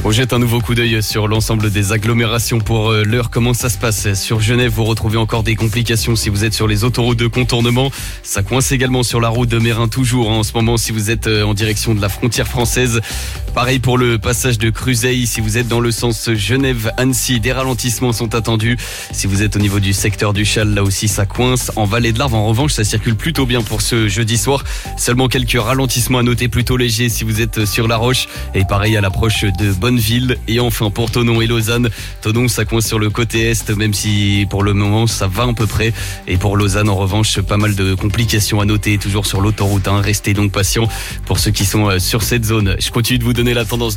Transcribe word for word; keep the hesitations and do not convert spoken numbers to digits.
On jette un nouveau coup d'œil sur l'ensemble des agglomérations pour l'heure. Comment ça se passe sur Genève? Vous retrouvez encore des complications si vous êtes sur les autoroutes de contournement. Ça coince également sur la route de Mérin toujours hein, en ce moment si vous êtes en direction de la frontière française. Pareil pour le passage de Cruzeilles. Si vous êtes dans le sens Genève-Annecy, des ralentissements sont attendus. Si vous êtes au niveau du secteur du Châle, là aussi ça coince. En Vallée de l'Arve, en revanche, ça circule plutôt bien pour ce jeudi soir. Seulement quelques ralentissements à noter plutôt légers si vous êtes sur La Roche. Et pareil à l'approche de Bonneville. Et enfin pour Thonon et Lausanne. Thonon, ça coince sur le côté est, même si pour le moment ça va à peu près. Et pour Lausanne, en revanche, pas mal de complications à noter. Toujours sur l'autoroute, hein. Restez donc patients pour ceux qui sont sur cette zone. Je continue de vous donner la tendance du